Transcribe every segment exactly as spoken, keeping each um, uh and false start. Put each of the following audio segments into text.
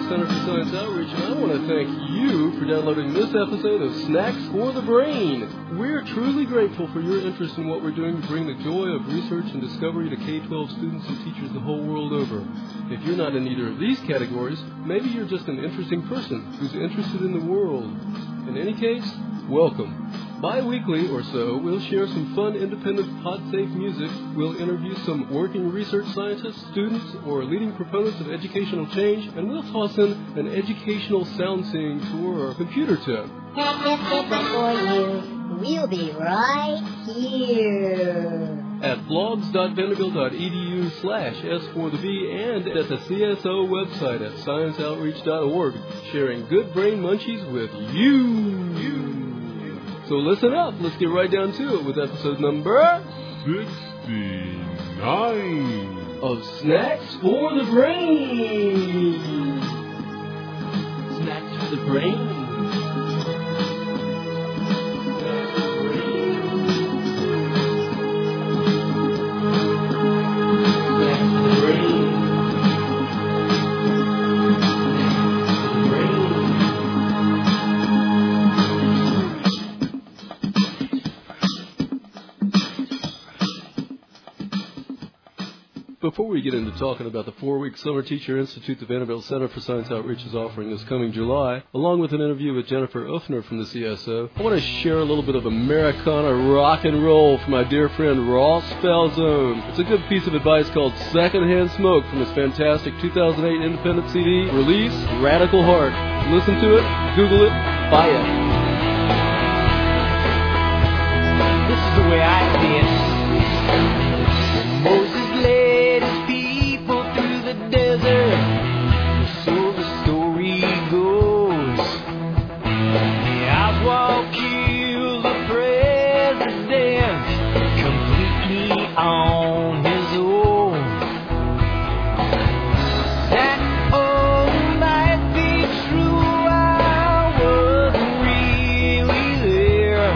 Center for Science Outreach, and I want to thank you for downloading this episode of Snacks for the Brain. We're truly grateful for your interest in what we're doing to bring the joy of research and discovery to K twelve students and teachers the whole world over. If you're not in either of these categories, maybe you're just an interesting person who's interested in the world. In any case, welcome. Bi-weekly or so, we'll share some fun, independent, pod-safe music. We'll interview some working research scientists, students, or leading proponents of educational change, and we'll toss in an educational sound-seeing tour or computer tip. For you, we'll be right here. At blogs.vanderbilt.edu slash S4the and at the C S O website at science outreach dot org, sharing good brain munchies with you. you. So listen up. Let's get right down to it with episode number sixty-nine of Snacks for the Brain. Snacks for the Brain. Before we get into talking about the four-week Summer Teacher Institute the Vanderbilt Center for Science Outreach is offering this coming July, along with an interview with Jennifer Uffner from the C S O, I want to share a little bit of Americana rock and roll from my dear friend Ross Falzone. It's a good piece of advice called Secondhand Smoke from his fantastic two thousand eight independent C D release, Radical Heart. Listen to it, Google it, buy it. This is the way I see it. Moses led his people through the desert, so the story goes. Oswald killed the president completely on his own. That all might be true, I wasn't really there.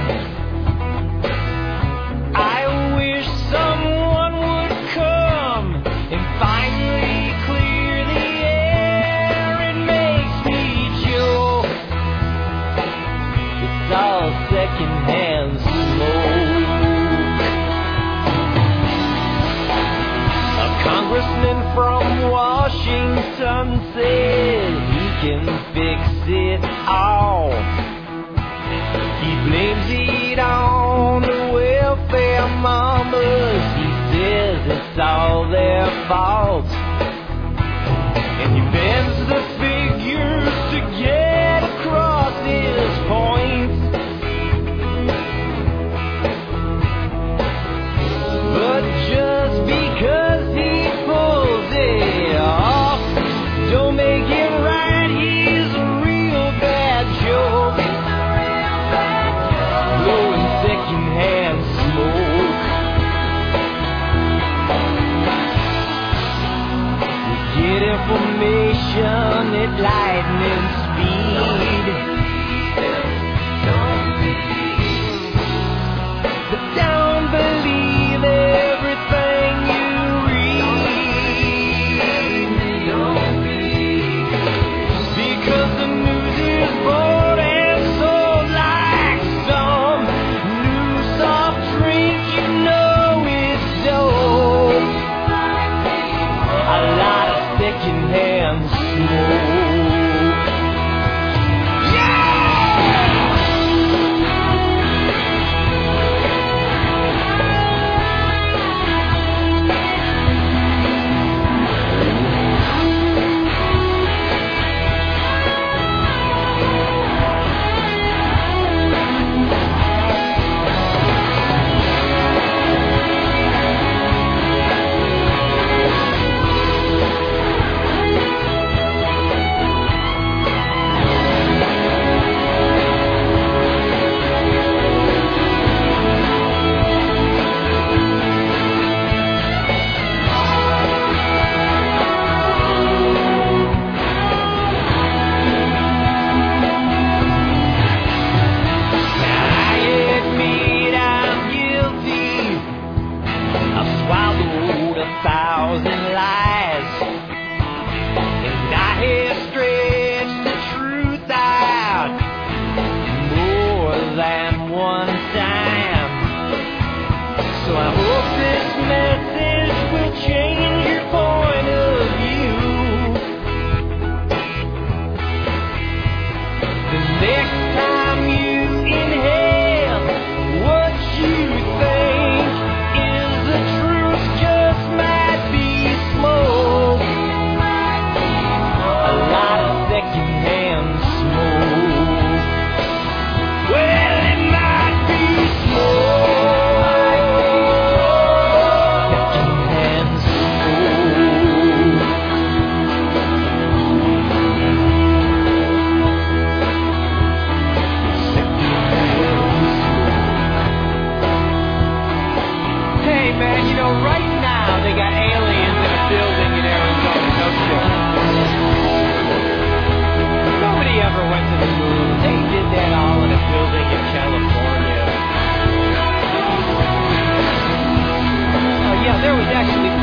I wish someone would come and finally clear the air. It makes me joke. It's all secondhand smoke. A congressman from Washington says he can fix it all. He blames it on the welfare mamas. He says it's all their fault. And he bends the figures to get across his points. But just because he pulls it off, don't make it right. He's a real bad joke. Blowing secondhand smoke. You get information at lightning speed, but don't believe everything you read, because the news is bought and sold like some new soft drink. You know it's dope. A lot of secondhand smoke.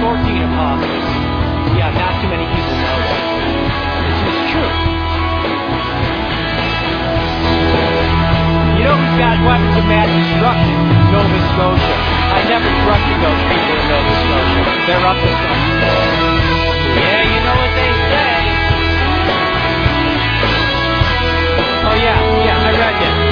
fourteen apostles. Yeah, not too many people know that. It's, it's true. You know who's got weapons of mass destruction? Nova Scotia. I never trusted those people in Nova Scotia. They're up to something. Yeah, you know what they say. Oh yeah, yeah, I read that.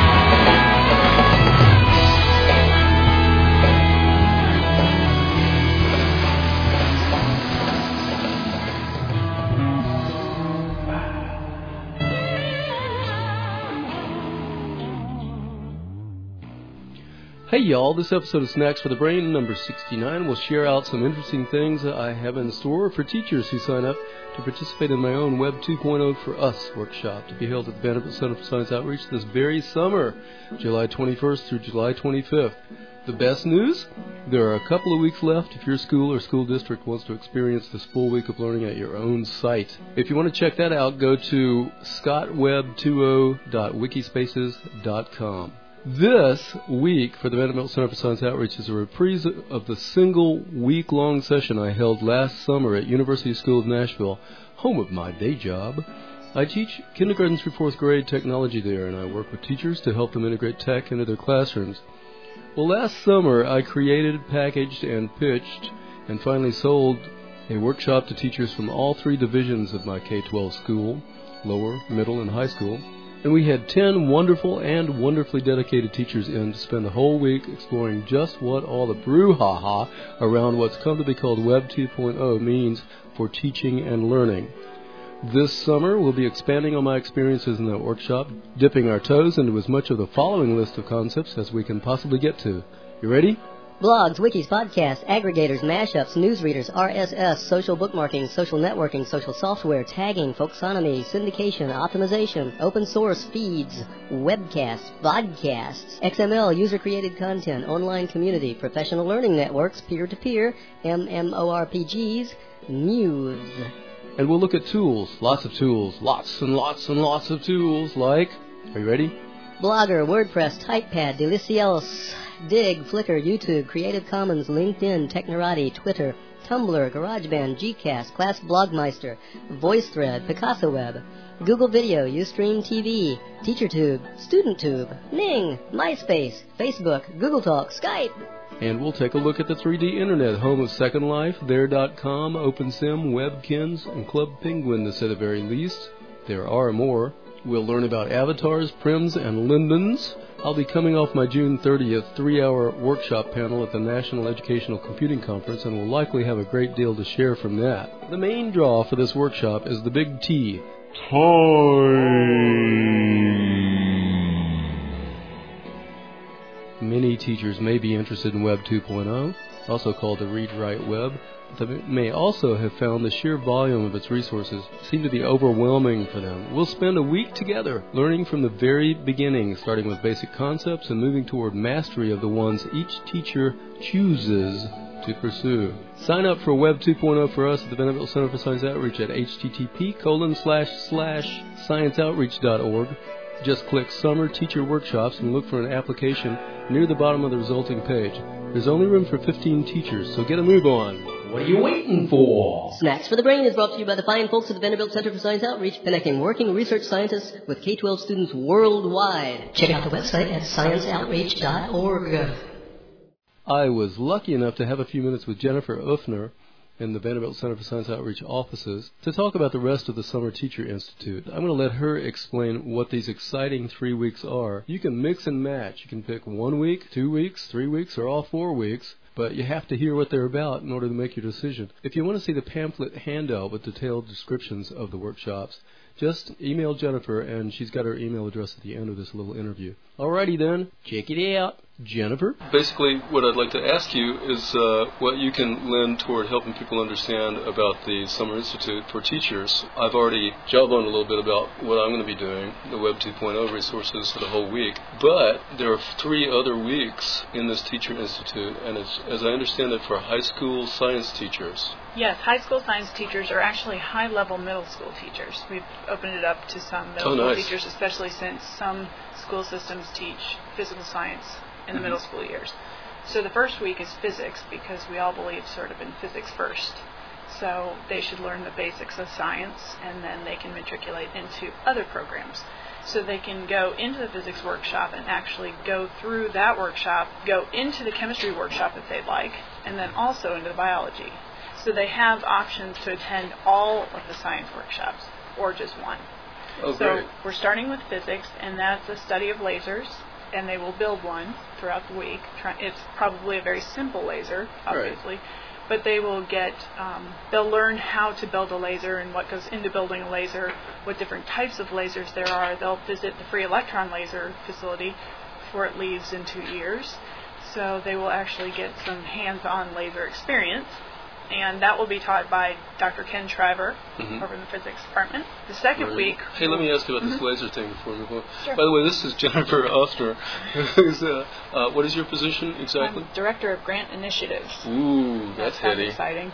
Hey y'all, this episode of Snacks for the Brain, number sixty-nine, will share out some interesting things that I have in store for teachers who sign up to participate in my own Web two point oh for Us workshop to be held at the Vanderbilt Center for Science Outreach this very summer, July twenty-first through July twenty-fifth. The best news? There are a couple of weeks left if your school or school district wants to experience this full week of learning at your own site. If you want to check that out, go to scott web twenty dot wikispaces dot com. This week for the Vanderbilt Center for Science Outreach is a reprise of the single week-long session I held last summer at University School of Nashville, home of my day job. I teach kindergarten through fourth grade technology there, and I work with teachers to help them integrate tech into their classrooms. Well, last summer I created, packaged, and pitched, and finally sold a workshop to teachers from all three divisions of my K twelve school, lower, middle, and high school. And we had ten wonderful and wonderfully dedicated teachers in to spend the whole week exploring just what all the brouhaha around what's come to be called Web two point oh means for teaching and learning. This summer, we'll be expanding on my experiences in that workshop, dipping our toes into as much of the following list of concepts as we can possibly get to. You ready? Blogs, wikis, podcasts, aggregators, mashups, newsreaders, R S S, social bookmarking, social networking, social software, tagging, folksonomy, syndication, optimization, open source feeds, webcasts, vodcasts, X M L, user-created content, online community, professional learning networks, peer-to-peer, MMORPGs, news. And we'll look at tools, lots of tools, lots and lots and lots of tools like, are you ready? Blogger, WordPress, TypePad, Delicious, Dig, Flickr, YouTube, Creative Commons, LinkedIn, Technorati, Twitter, Tumblr, GarageBand, Gcast, Class Blogmeister, VoiceThread, Picasso Web, Google Video, Ustream T V, TeacherTube, StudentTube, Ning, MySpace, Facebook, Google Talk, Skype. And we'll take a look at the three D Internet, home of Second Life, There dot com, OpenSim, Webkins, and Club Penguin, to say the very least. There are more. We'll learn about avatars, prims, and lindens. I'll be coming off my June thirtieth three-hour workshop panel at the National Educational Computing Conference, and will likely have a great deal to share from that. The main draw for this workshop is the big T. Time. Many teachers may be interested in Web two point oh, also called the Read-Write Web. They may also have found the sheer volume of its resources seem to be overwhelming for them. We'll spend a week together learning from the very beginning, starting with basic concepts and moving toward mastery of the ones each teacher chooses to pursue. Sign up for Web two point oh for Us at the Vanderbilt Center for Science Outreach at http colon slash slash scienceoutreach dot org. Just click Summer Teacher Workshops and look for an application near the bottom of the resulting page. There's only room for fifteen teachers, so get a move on. What are you waiting for? Snacks for the Brain is brought to you by the fine folks at the Vanderbilt Center for Science Outreach, connecting working research scientists with K twelve students worldwide. Check out the website at science outreach dot org. I was lucky enough to have a few minutes with Jennifer Uffner in the Vanderbilt Center for Science Outreach offices to talk about the rest of the Summer Teacher Institute. I'm going to let her explain what these exciting three weeks are. You can mix and match. You can pick one week, two weeks, three weeks, or all four weeks. But you have to hear what they're about in order to make your decision. If you want to see the pamphlet handout with detailed descriptions of the workshops, just email Jennifer, and she's got her email address at the end of this little interview. Alrighty then, check it out. Jennifer? Basically, what I'd like to ask you is uh, what you can lend toward helping people understand about the Summer Institute for Teachers. I've already jawboned a little bit about what I'm going to be doing, the Web two point oh resources for the whole week. But there are three other weeks in this Teacher Institute, and it's, as I understand it, for high school science teachers. Yes, high school science teachers are actually high-level middle school teachers. We've opened it up to some middle oh, school nice. teachers, especially since some school systems teach physical science in the middle school years. So the first week is physics, because we all believe sort of in physics first. So they should learn the basics of science, and then they can matriculate into other programs. So they can go into the physics workshop and actually go through that workshop, go into the chemistry workshop if they'd like, and then also into the biology. So they have options to attend all of the science workshops, or just one. Oh, so great. we're starting with physics, and that's a study of lasers, and they will build one throughout the week. It's probably a very simple laser, obviously. Right. But they will get, um, they'll learn how to build a laser and what goes into building a laser, what different types of lasers there are. They'll visit the free electron laser facility before it leaves in two years. So they will actually get some hands-on laser experience. And that will be taught by Doctor Ken Shriver Mm-hmm. over in the physics department. The second Right. week... Hey, let me ask you about Mhm. this laser thing before we move on. Sure. By the way, this is Jennifer Ostner. Who's, uh, uh, what is your position exactly? I'm Director of Grant Initiatives. Ooh, That that's sounds heady. exciting.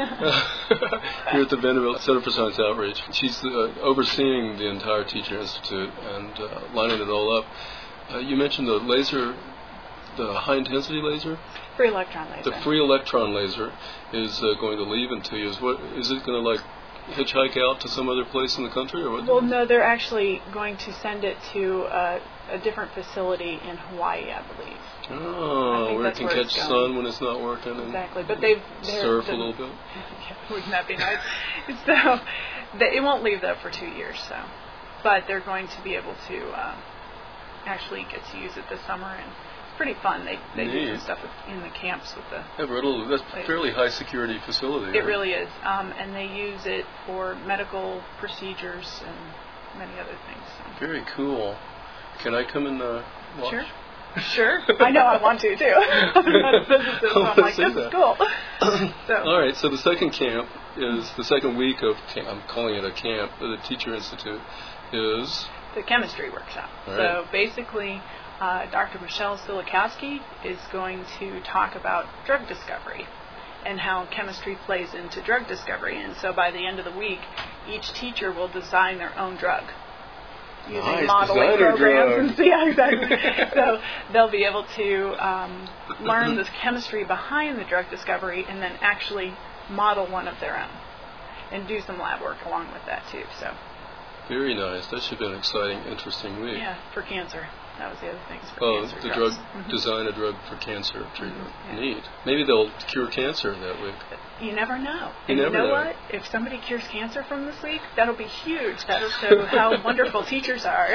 Here at the Vanderbilt Center for Science Outreach. She's uh, overseeing the entire Teacher Institute and uh, lining it all up. Uh, you mentioned the laser, the high-intensity laser? Free electron laser. The free electron laser is uh, going to leave in two years. What, is it going to, like, hitchhike out to some other place in the country? Or what? Well, no, they're actually going to send it to uh, a different facility in Hawaii, I believe. I Oh, think where it that's can where catch it's going. sun when it's not working and Exactly, but they've they're, surf the, a little bit. Yeah, wouldn't that be nice? So they, it won't leave though for two years. So, but they're going to be able to uh, actually get to use it this summer, and it's pretty fun. They they do Neat. some stuff with, in the camps with the. Yeah, Riddle, that's a fairly high security facility. It right? really is, um, and they use it for medical procedures and many other things. So. Very cool. Can I come and uh, watch? Sure. Sure. I know I want to, too. I'm not a physicist, so I'm like, this is cool. So. All right, so the second camp is, the second week of camp, I'm calling it a camp, the Teacher Institute, is... The chemistry workshop. All So right. basically, uh, Doctor Michelle Silikowski is going to talk about drug discovery and how chemistry plays into drug discovery. And so by the end of the week, each teacher will design their own drug. Using Nice, modeling designer programs. drug. Yeah, exactly. So they'll be able to um, learn the chemistry behind the drug discovery and then actually model one of their own and do some lab work along with that too. So Very nice. That should be an exciting, interesting week. yeah, for cancer. That was the other thing. For Oh, cancer the drugs. drug, Mhm. design a drug for cancer treatment. Mhm, yeah. Neat. Maybe they'll cure cancer that week. You never know. You and never you know, know. what? If somebody cures cancer from this week, that'll be huge. That'll show how wonderful teachers are.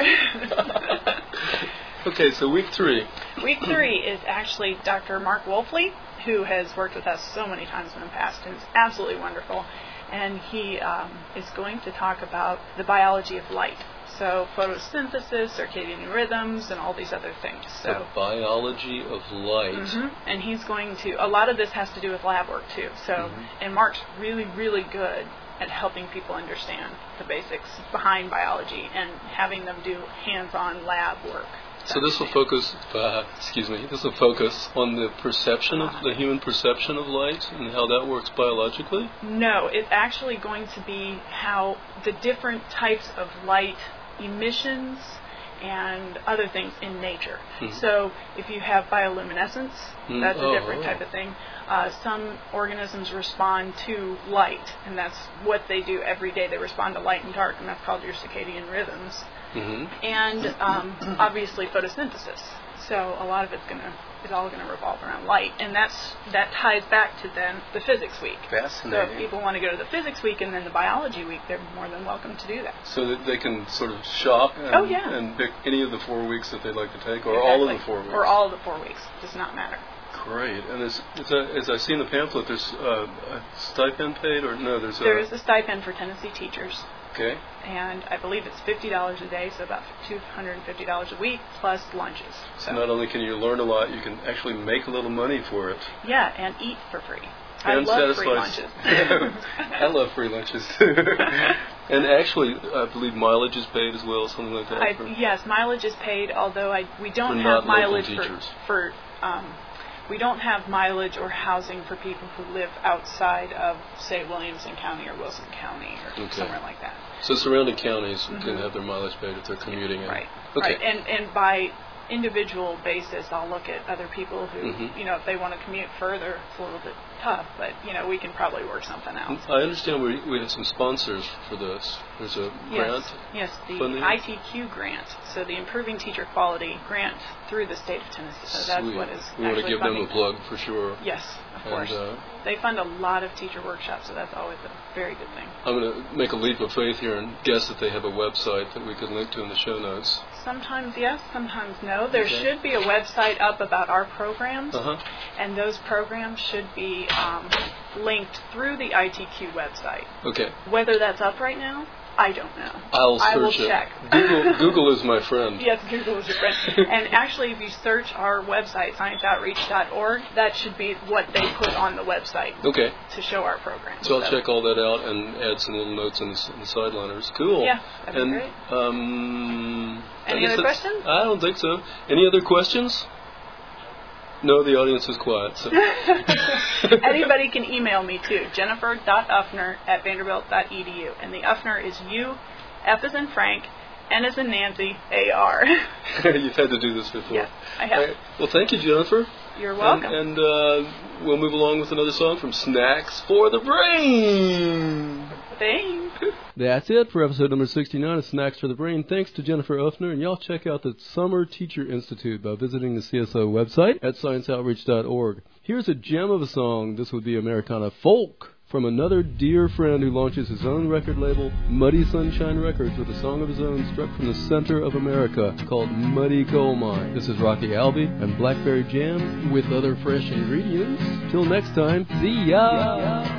Okay, so week three. Week three is actually Doctor Mark Wolfley, who has worked with us so many times in the past and is absolutely wonderful. And he um, is going to talk about the biology of light. So photosynthesis, circadian rhythms, and all these other things. So. The biology of light. Mhm. And he's going to, a lot of this has to do with lab work too. So, Mhm. and Mark's really, really good at helping people understand the basics behind biology and having them do hands-on lab work. So this will focus, uh, excuse me, this will focus on the perception of, the human perception of light and how that works biologically? No, it's actually going to be how the different types of light emissions and other things in nature. Mhm. So if you have bioluminescence, Mm, that's a oh, different oh. type of thing. Uh, some organisms respond to light, and that's what they do every day. They respond to light and dark, and that's called your circadian rhythms. Mm-hmm. And um, obviously photosynthesis. So a lot of it's gonna, it's all going to revolve around light, and that's that ties back to then the physics week. So Fascinating. if people want to go to the physics week and then the biology week, they're more than welcome to do that. So that they can sort of shop and, Oh, yeah. and pick any of the four weeks that they'd like to take, or all of the Exactly. four weeks? Or all of the four weeks. Does not matter. Great. And as, as, I, as I see in the pamphlet, there's uh, a stipend paid, or no, there's a... There is a stipend for Tennessee teachers, Okay. and I believe it's fifty dollars a day, so about two hundred fifty dollars a week, plus lunches. So not only can you learn a lot, you can actually make a little money for it. Yeah, and eat for free. I And love free satisfies- lunches. I love free lunches too. And actually, I believe mileage is paid as well, something like that. I, for- yes, mileage is paid, although I we don't For have not local mileage for, teachers. for um, we don't have mileage or housing for people who live outside of, say, Williamson County or Wilson County or Okay. somewhere like that. So surrounding counties Mhm. can have their mileage paid if they're commuting in. Right. Okay. Right. And and by individual basis, I'll look at other people who, Mhm. you know, if they want to commute further, it's a little bit tough, but, you know, we can probably work something out. I understand we we have some sponsors for this. There's a grant. Yes, yes, the funding? I T Q grant, so the Improving Teacher Quality grant through the state of Tennessee. So that's Sweet. what is We want to actually give funding them a plug for sure. Yes, of And, course. uh, They fund a lot of teacher workshops, so that's always a very good thing. I'm going to make a leap of faith here and guess that they have a website that we could link to in the show notes. Sometimes yes, sometimes no. There Okay. should be a website up about our programs, Uh-huh. and those programs should be um, linked through the I T Q website. Okay. Whether that's up right now, I don't know. I'll search I will it. check. Google, Google is my friend. Yes, Google is your friend. And actually, if you search our website, science outreach dot org, that should be what they put on the website Okay. to show our programs. So I'll check all that out and add some little notes in the, s- in the sideliners. Cool. Yeah, that'd be and, great. Um, I Any guess other that's- questions? I don't think so. Any other questions? No, the audience is quiet. So. Anybody can email me too, jennifer dot uffner at vanderbilt dot e d u. And the Uffner is U, F as in Frank, N as in Nancy, A R. You've had to do this before. Yes, I have. All right. Well, thank you, Jennifer. You're welcome. And, and uh, we'll move along with another song from Snacks for the Brain. Thanks. That's it for episode number sixty-nine of Snacks for the Brain. Thanks to Jennifer Uffner, and y'all check out the Summer Teacher Institute by visiting the C S O website at science outreach dot org. Here's a gem of a song. This would be Americana Folk from another dear friend who launches his own record label, Muddy Sunshine Records, with a song of his own struck from the center of America called Muddy Coal Mine. This is Rocky Albee and Blackberry Jam with other fresh ingredients. Till next time, see ya!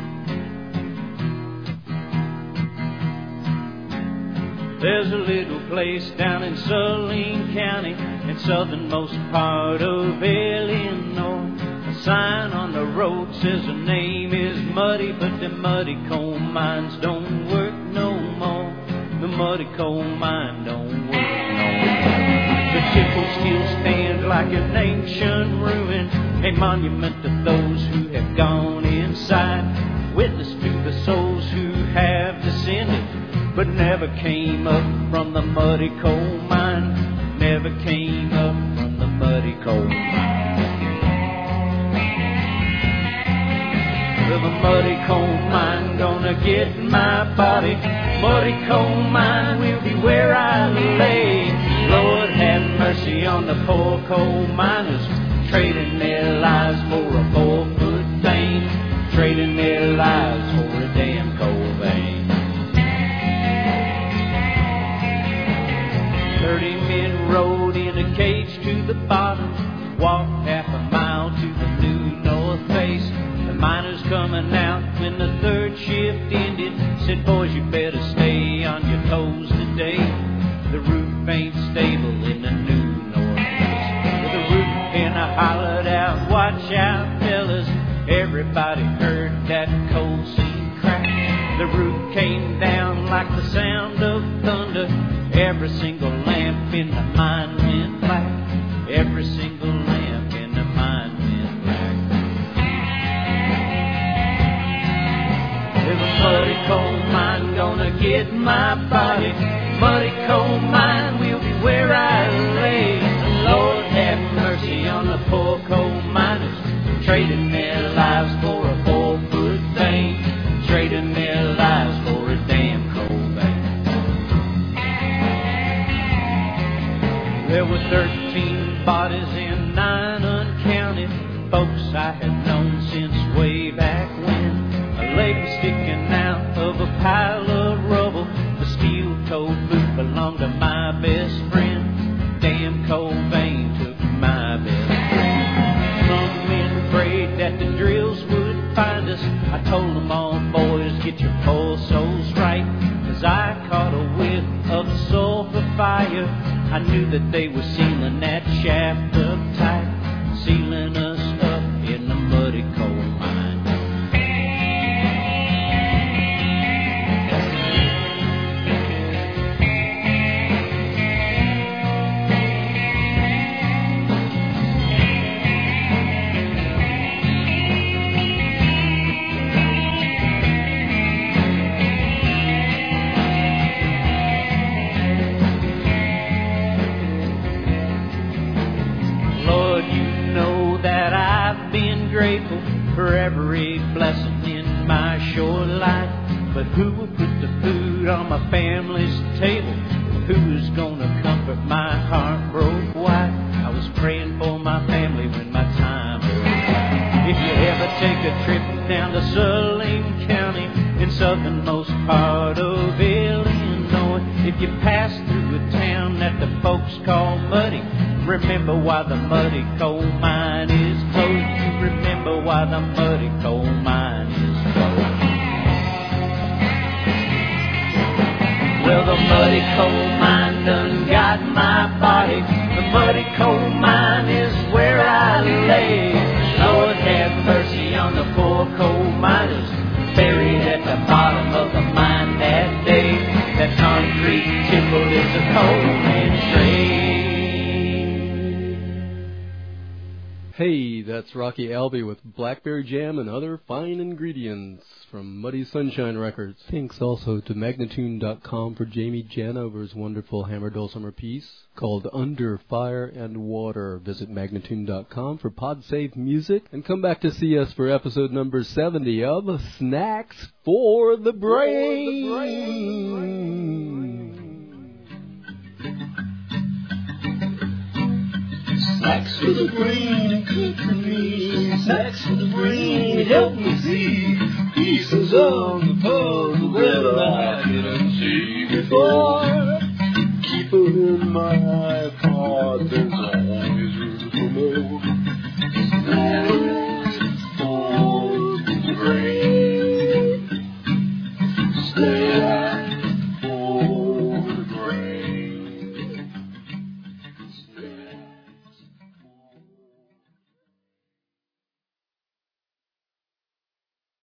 There's a little place down in Saline County, in southernmost part of Illinois. A sign on the road says the name is Muddy, but the muddy coal mines don't work no more. The muddy coal mine don't work no more. The temple still stands like an ancient ruin, a monument to those who have gone inside, witness to the souls who have descended, but never came up from the muddy coal mine, never came up from the muddy coal mine. Well, the muddy coal mine gonna get my body, muddy coal mine will be where I lay. Lord have mercy on the poor coal miners, trading their lives for a four-foot thing, trading their lives for a damn coal vein. Thirty men rode in a cage to the bottom, walked half a mile to the new north face. The miners coming out when the third shift ended said, boys, you better stay on your toes today. The roof ain't stable in the new north face. With the roof and I hollered out, watch out, fellas. Everybody heard that coal seam crack. The roof came down like the sound of thunder. Every single lamp in the mine went black. Every single lamp in the mine went black. There's a muddy coal mine gonna get my body. Muddy coal mine will be where I lay. Lord have mercy on the poor coal miners, trading their lives for a four-foot thing, trading their lives for a damn coal vein. There were thirteen bodies and nine uncounted folks I had known since way back when. A leg was sticking out of a pile of rubble. The steel-toed boot belonged to my best friend. Damn coal vein took my best friend. Some men prayed that the drills would find us. I told them all, boys, get your poor souls right, 'cause I caught a whiff of sulfur fire. I knew that they were sealing that shaft up tight, sealing us up in the muddy coal mine. for every blessing in my short life. But who will put the food on my family's table? Who's gonna comfort my heartbroken wife? I was praying for my family when my time arrived. If you ever take a trip down to Saline County in southernmost part of Illinois, if you pass through a town that the folks call Muddy, remember why the Muddy Coal Mine is closed. Remember why the Muddy Coal Mine is closed. Well, the Muddy Coal Mine done got my body. The Muddy Coal Mine is where I lay. Lord have mercy on the poor coal miners buried at the bottom of the mine that day. That concrete timber is a coal man's trade. Hey, that's Rocky Albee with Blackberry Jam and Other Fine Ingredients from Muddy Sunshine Records. Thanks also to Magnatune dot com for Jamie Janover's wonderful hammer dulcimer piece called Under Fire and Water. Visit Magnatune dot com for PodSafe music and come back to see us for episode number seventy of Snacks for the Brain. For the brain. Snacks for the brain and good for me. Snacks for the brain, help me see pieces of the puzzle that I didn't see before. Keep it in my iPod, there's always room for more. Snacks for the brain.